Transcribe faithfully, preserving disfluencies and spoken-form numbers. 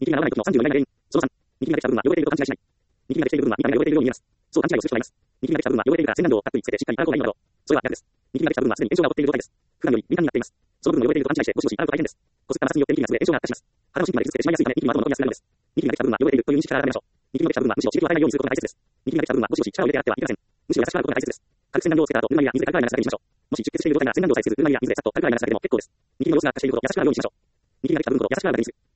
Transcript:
ニキビが治らない時のさんじゅうよんいが原因。そのさん、ニキビができた部分は汚れていると勘違いしない。ニキビができている部分は見た目が汚れているように見えます。そう勘違いをする人がいます。ニキビができた部分は汚れているから洗顔料をたっぷりつけてしっかり洗う方がいいのだろう。それは逆です。ニキビができた部分はすでに炎症が起こっている状態です。普段より敏感になっています。その部分が汚れていると勘違いしてゴシゴシ洗うと大変です。こすった摩擦によってニキビが潰れ炎症が悪化します。肌の芯まで傷つけてしまいやすいためニキビの跡を残りやすくなるのです。ニキビができた部分は汚れているという認識から改めましょう。ニキビができた部分はむしろ刺激を与えないようにすることが大切です。ニキビができた部分はゴシゴシ力を入れて洗ってはいけません。むしろ優しく洗うことが大切です。軽く洗顔料をつけた後、ぬるま湯や水で軽く洗い流すだけにしましょう。もし出血している状態なら洗顔料をさえせずぬるま湯や水でさっと軽く洗い流すだけでも結構です。ニキビのロスがあった時ほど優しく洗うようにしましょう。ニキビができた部分ほど優しく洗うだけにする。